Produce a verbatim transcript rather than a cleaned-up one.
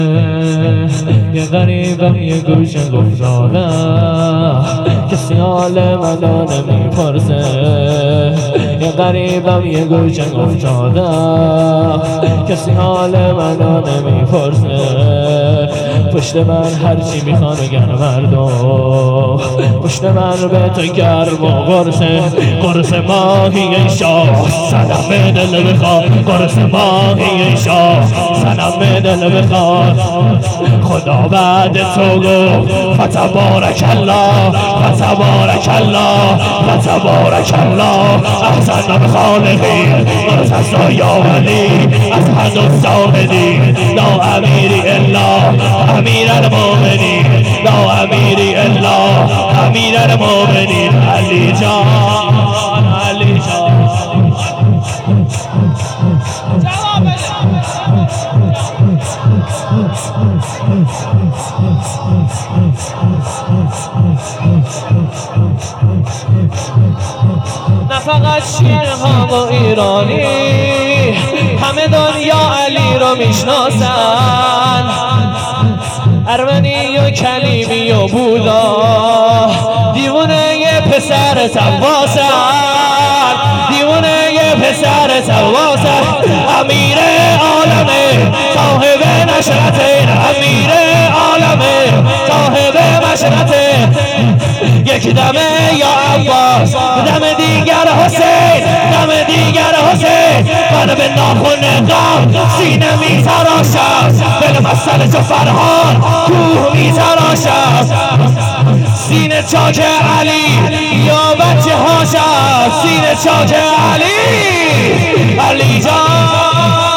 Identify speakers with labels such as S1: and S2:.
S1: یه غریبم یه گوشه گفتاده کسی حال منو نمیپرسه یه غریبم یه گوشه گفتاده کسی حال منو نمیپرسه پشت من هرچی میخوان بگن مردم پشت من به تو گرم و قرصه قرص ماهی شاه سنم دل بخواد قرص ماهی شاه سنم دل بخواد خدا بعد تو گفت فتبارک الله فتبارک الله فتبارک الله احسن خالقی مرتضی یا ولی از حد الزاهدی لا امیری الا امیر المؤمنین لا امیری الا امیر المؤمنین علی جان علی جان نه فقط شیرها و ایرانی همه دنیا علی رو میشناسن ارمنی و کلیمی و بودا دیوونه یه پسر سواسن دیوونه یه پسر سواسن امیر عالمه صاحب نشرته امیر عالمه صاحب مشرته یک دمه یا عباس دم دیگر حسین دم دیگر حسین من به ناخن غم سینه می تراشم بلمسل جو فرهان کوه می تراشم سینه چاک علی یا بچه هاشم سینه چاک علی علی جان